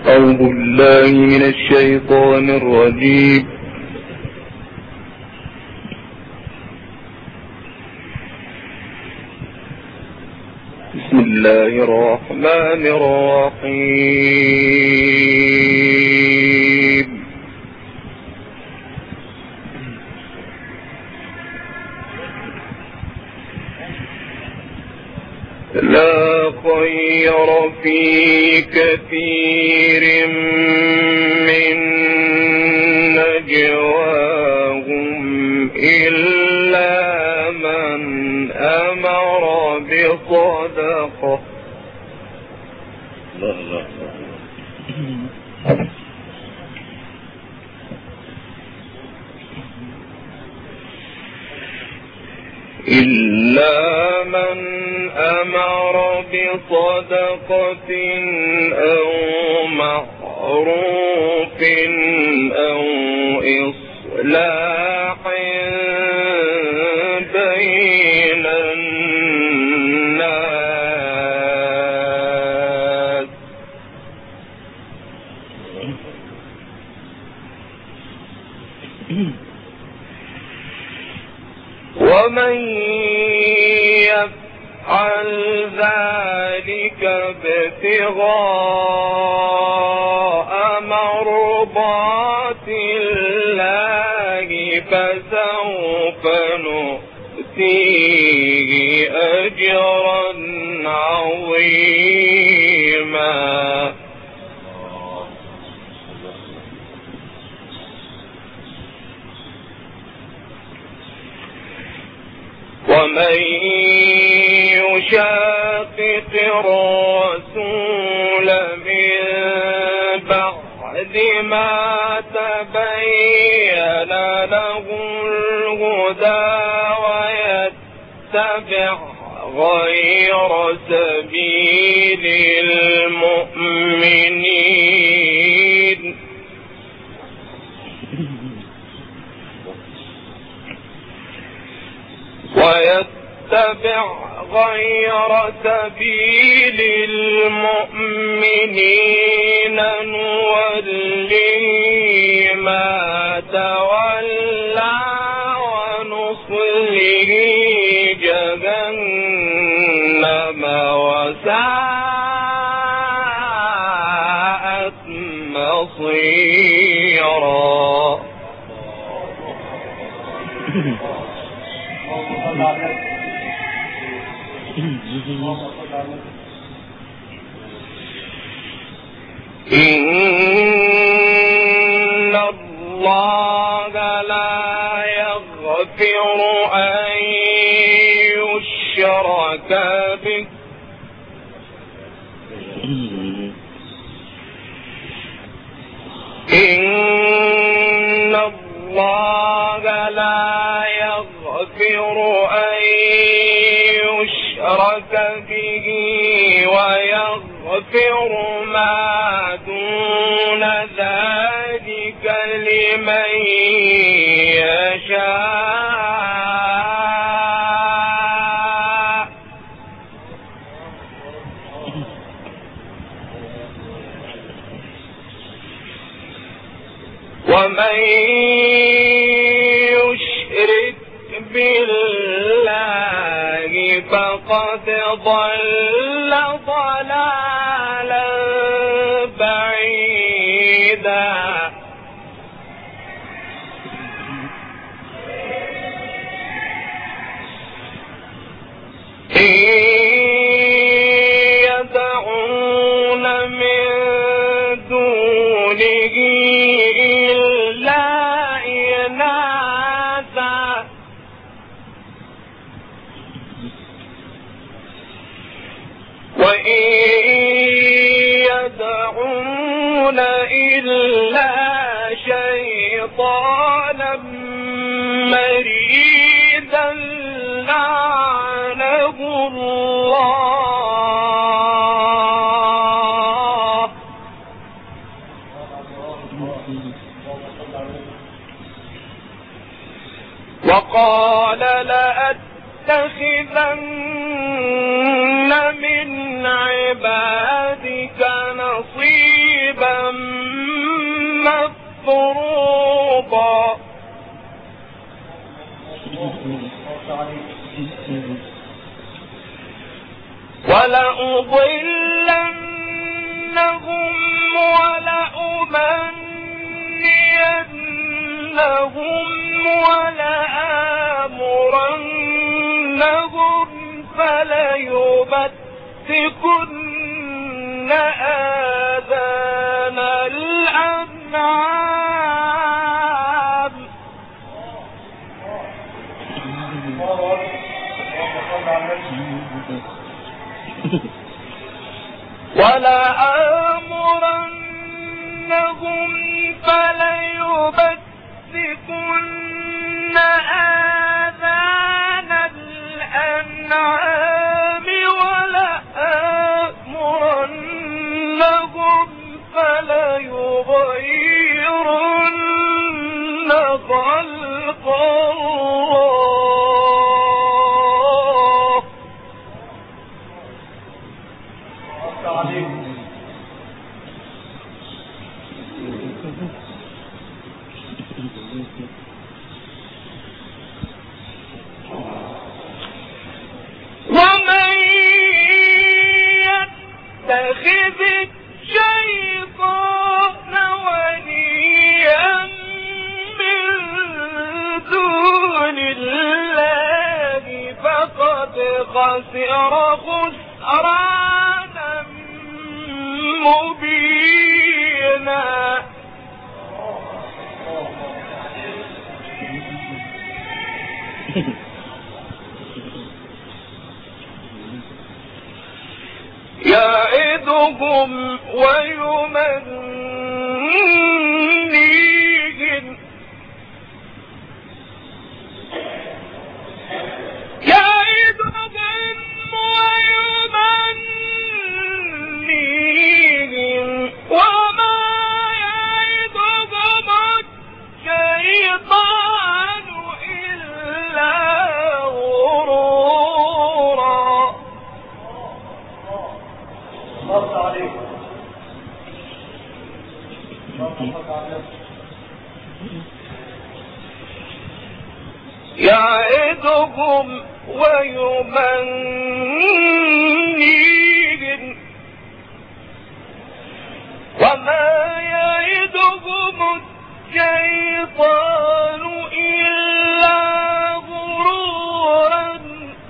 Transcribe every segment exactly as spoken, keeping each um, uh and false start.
أعوذ بالله من الشيطان الرجيم. بسم الله الرحمن الرحيم. لا خير في كثير من نجواهم إلا من أمر بصدقة لا لا إلا من أمر بصدقة أو معروف أو إصلاح بين الناس ومن يفعل ذلك ابتغاء مرضات الله فسوف نؤتيه أجرا عظيما. ومن يشاقق الرسول من بعد ما تبين له الهدى ويتبع غير سبيل المؤمنين ويتبع غير سبيل المؤمنين نوله ما تولى ونصله جهنم وساءت مصيرا. إن الله لا يغفر أن يشرك به إن الله لا يغفر أن يشرك به ويغفر ما دون ذلك لمن يشاء. ومن يشرك بالله فقد ضل ضلالا بعيدا. إن يدعون من دونه إلا إناثا وإن يدعون إلا شيطانا مريدا لعنه الله وقال لأتخذن من عبادك نصيبا فروضا ولأضلنهم ولأمنينهم ولآمرنهم فليبتكن آذان الأنعام ولآمرنهم فليبتكن آذان الأنعام ولآمرنهم فليغيرن خلق الله ومن يتخذ الشيطان وليا من دون الله فقد خسر خسرانا مبينا يعدهم ويمنيهم يعدهم ويمنيهم وما يعدهم الشيطان إلا غرورا يعدهم ويمنيهم وما يعدهم الشيطان إلا غرورا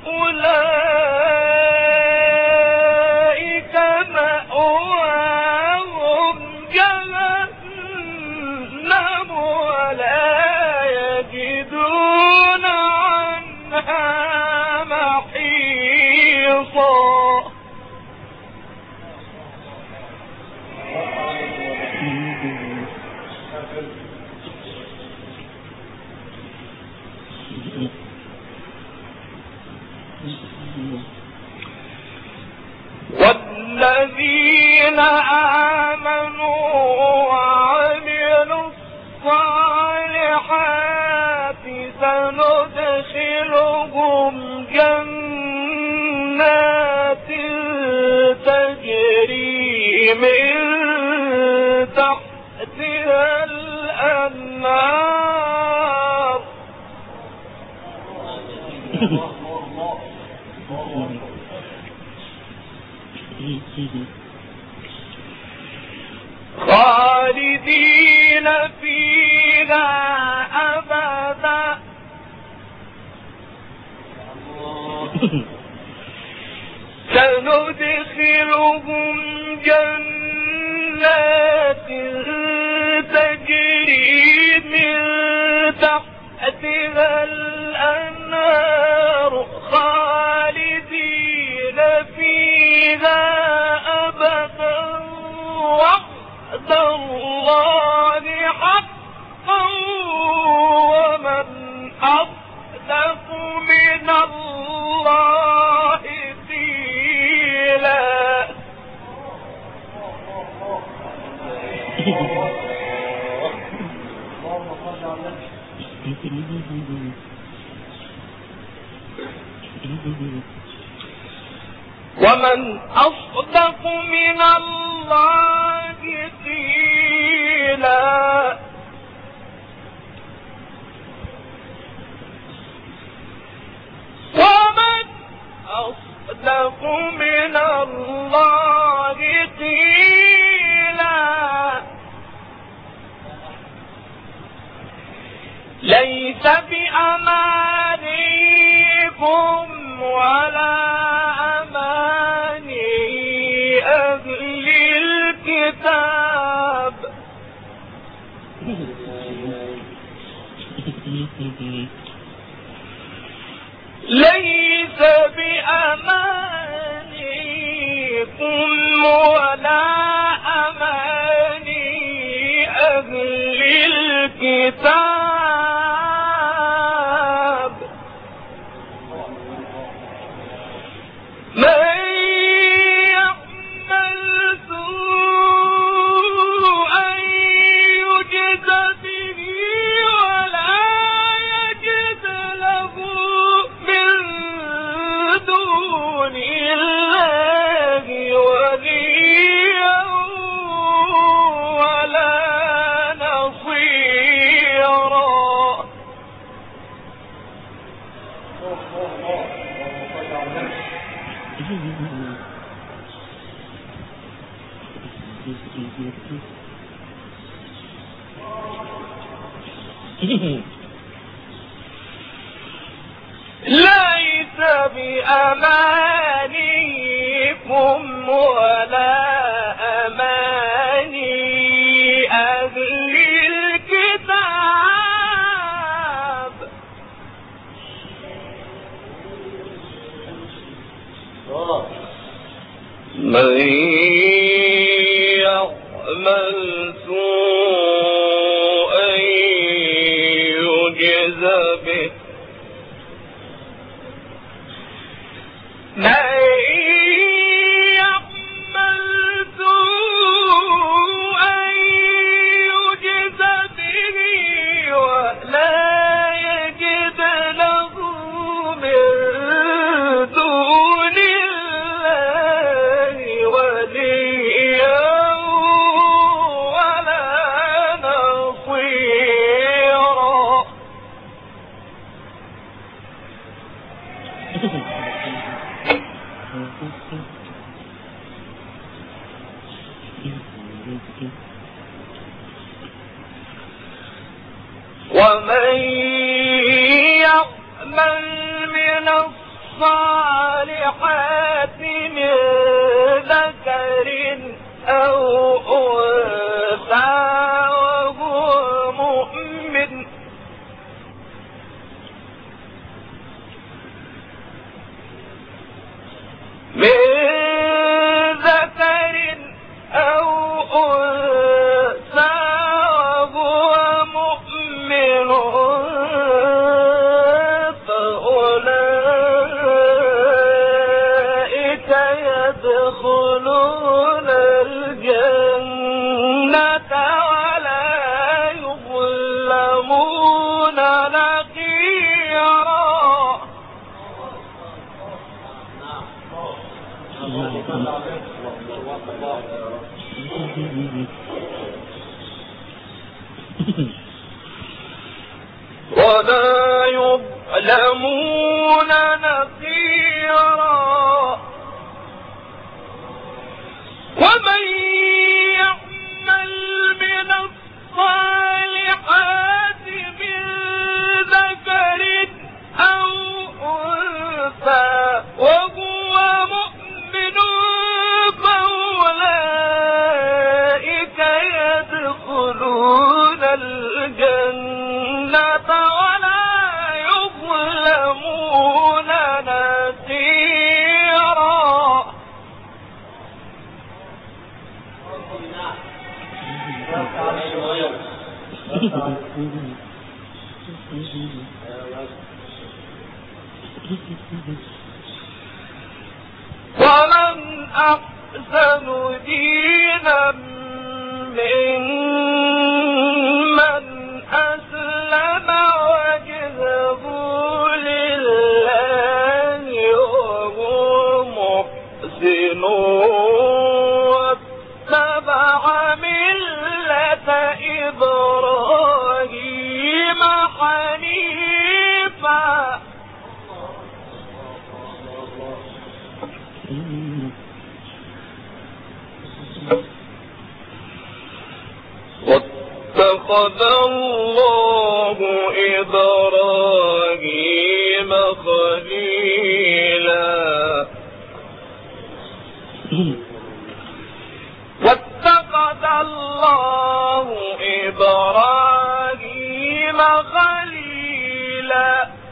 أولئك مأواهم جهنم ولا يجدون عنها محيصا والذين آمنوا وعملوا الصالحات سندخلهم جنات تجري من تحتها الأنهار خالدين فيها أبدا سندخلهم جنات تجري من تحتها الأنهار خالدين فيها أبدا وعد الله حقا ومن أصدق من الله قيلا ومن أصدق من الله قيلا بأمانيكم ولا أماني أهل الكتاب ليس بأمانيكم ولا أماني أهل الكتاب من يعمل سوءا يجز به ولا يجد له من دون الله وليا ولا نصيرا ليس بأمانيكم ولا أماني أهل الكتاب من يعمل سوءا يجز به من يعمل سوءا يجز به ولا يجد له من دون الله وليا ولا نصيرا ومن يعمل من الصالحات من ذكر أو أنثى وهو مؤمن من ذكر أو أنثى وهو مؤمن فأولئك يدخلون الجنة ولا يظلمون نقيرا ولا يظلمون نقيرا ومن يعمل من الصالحات من ذكر أو أنثى وهو مؤمن فأولئك يدخلون الجنة ولا يظلمون نقيرا ومن أحسن دينا ممن أسلم وجهه لله وهو محسن واتبع ملة إبراهيم حنيفا واتخذ الله الله إبراهيم خليلا واتخذ الله إبراهيم خليلا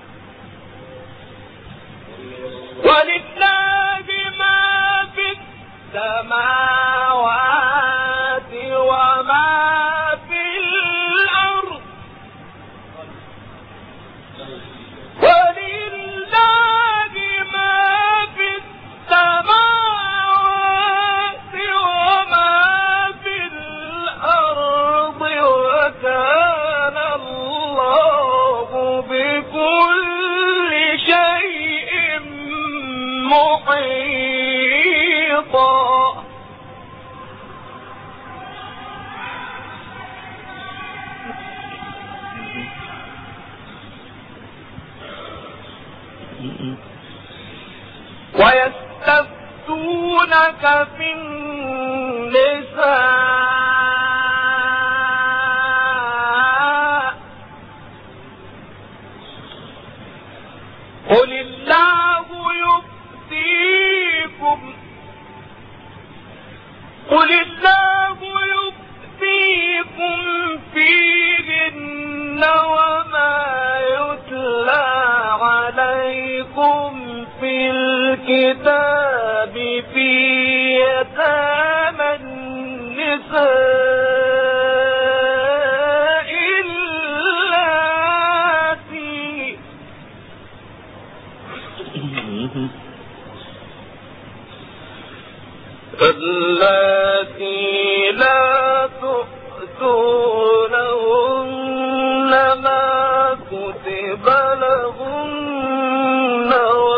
ولله ما في السماوات وما في الأرض ولله ما في السماوات وما في الأرض وكان الله بكل شيء محيطا ويستفتونك في النساء قل الله يفتيكم قل الله يفتيكم فيهن وما يتلى عليكم في الكتاب في يتامى النساء اللاتي اللاتي لا تؤتونهن ما كتب لهن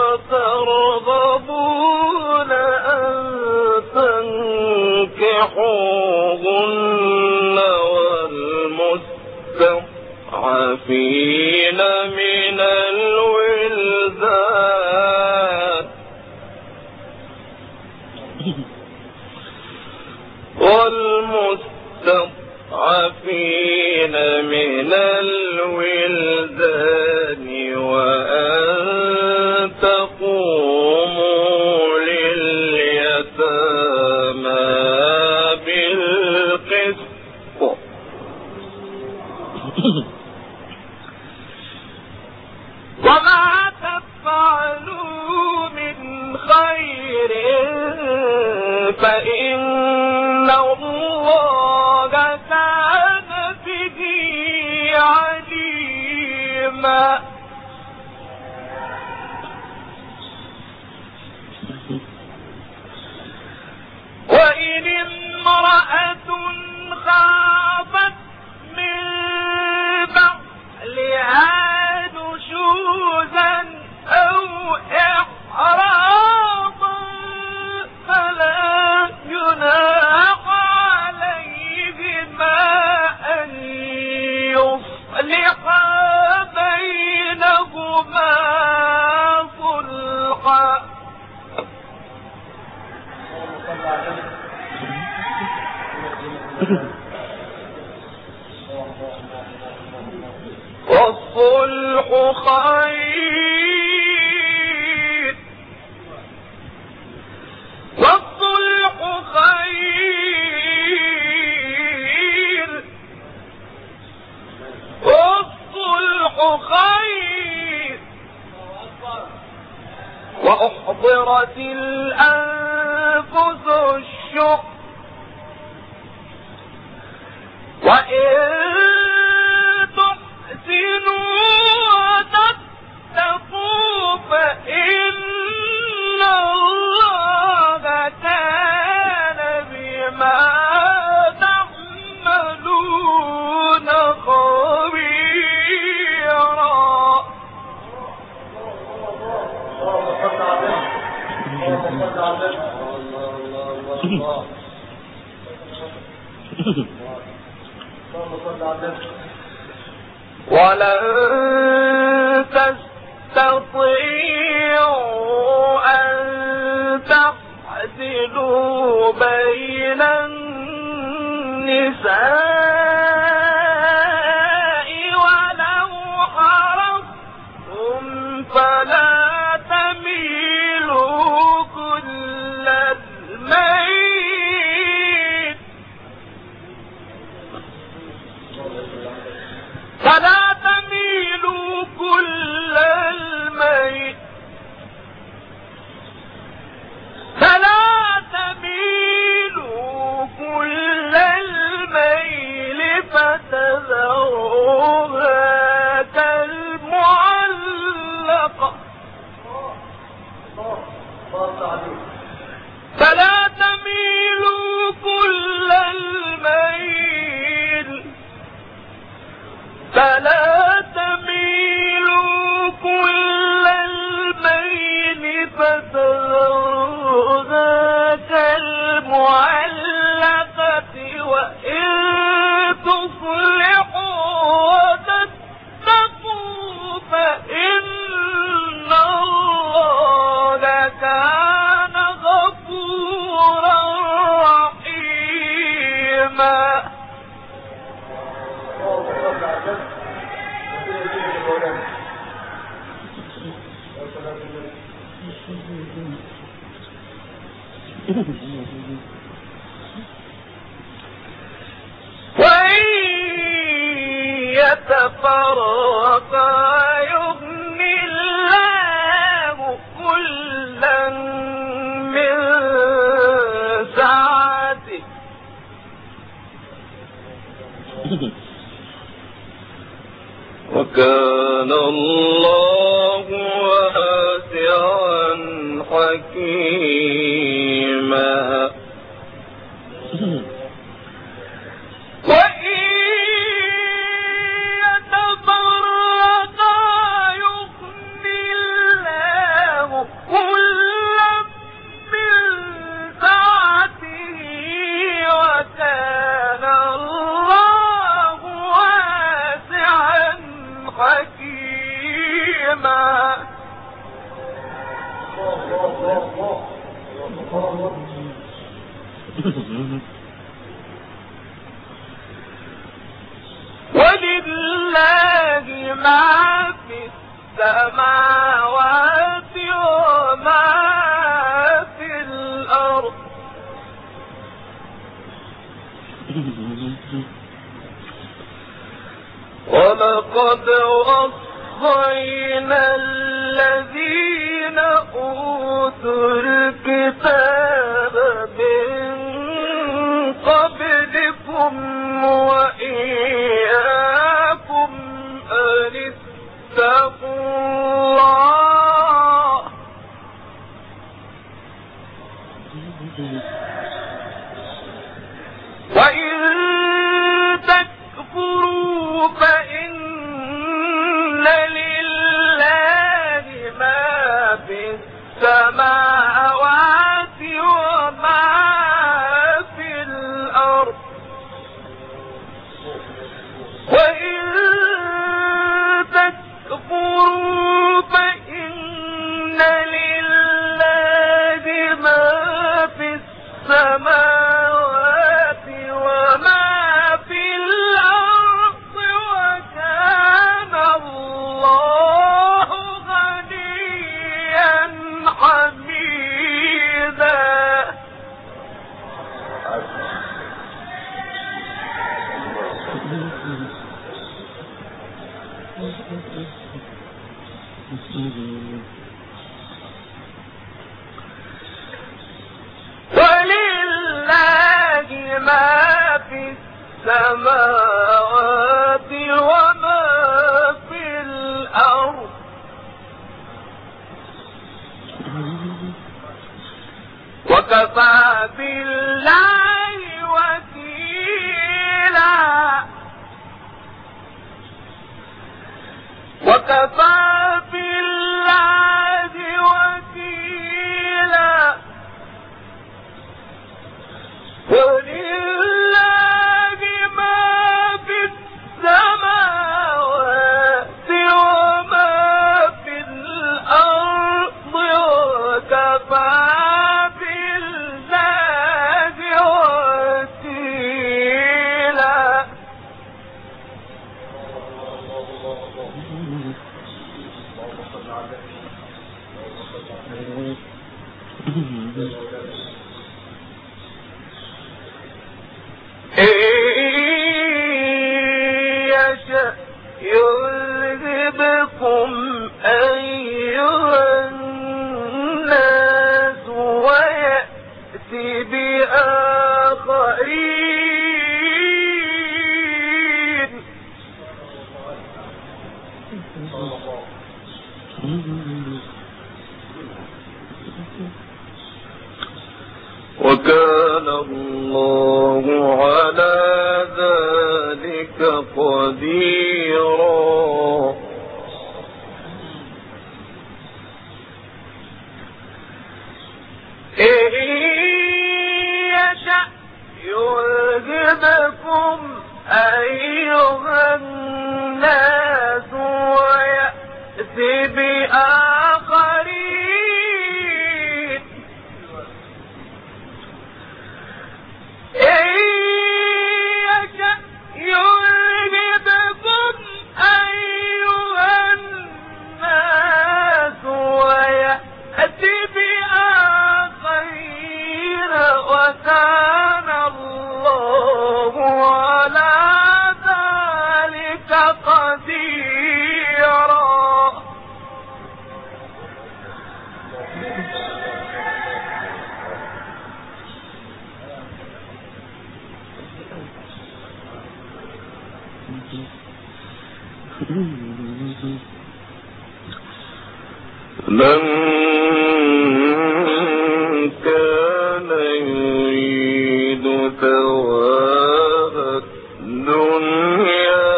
وترغبون أن تنكحوهن والمستضعفين من الولدان والمستضعفين من الولدان وأن تقوموا لليتامى بالقسط وما تفعلوا من خير فإن الله كان به عليما وإن امرأة خافت من بعلها نشوزا أو إعراضا فلا جناح عليهما أن يصلحا بينهما صلحا والصلح خير والصلح خير والصلح خير وأحضرت الأنفس الشح وإن تحسنوا وتتقوا فإن الله كان بما تعملون خبيرا. ولن تستطيعوا أن تعدلوا بين النساء ولا وإن تصلحوا وتتقوا فإن الله كان غفورا رحيما. وإن يتفرقا يغني الله كلا من سعته وكان الله واسعا حكيما. وإن يتفرقا يغني الله كلا من سعته وكان الله واسعا حكيما. ولله ما في السماوات وما في الأرض ولقد وصينا الذين أوتوا الكتاب من قبلكم وإياكم أن اتقوا الله وإن تكفروا فإن لله ما في السماوات وما في الأرض وإن تكفروا فإن لله ما في السماوات وما في الأرض وكان الله غنيا حميدا. ولله ما في السماوات وما في الأرض وكفى بالله وكيلا وكفى بالله وكيلا. ولله ما في السماوات وما في الأرض وكفى بالله وكيلا. يشأ يذهبكم أيها الناس ويأتي بآخرين. وكان الله على ذلك قديرا. يغلبكم أيها الناس ويأتي بآخرين إن يشأ يذهبكم أيها الناس ويأتي بآخرين وكان الله على ذلك قديرا. من كان يريد ثواب الدنيا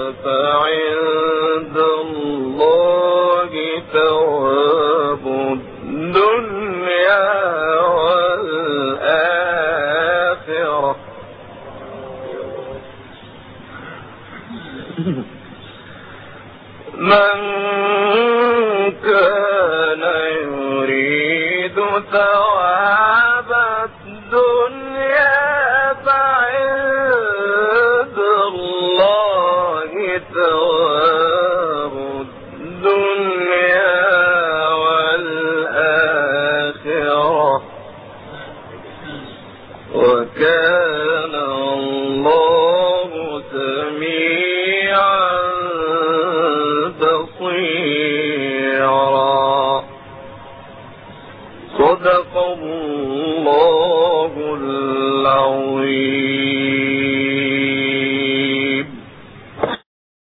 فعند الله ثواب الدنيا والآخرة. من كان يريد ثواب الدنيا فعند الله ثواب الدنيا والآخرة وكان الله سميعا بصيرا. صدق الله العظيم.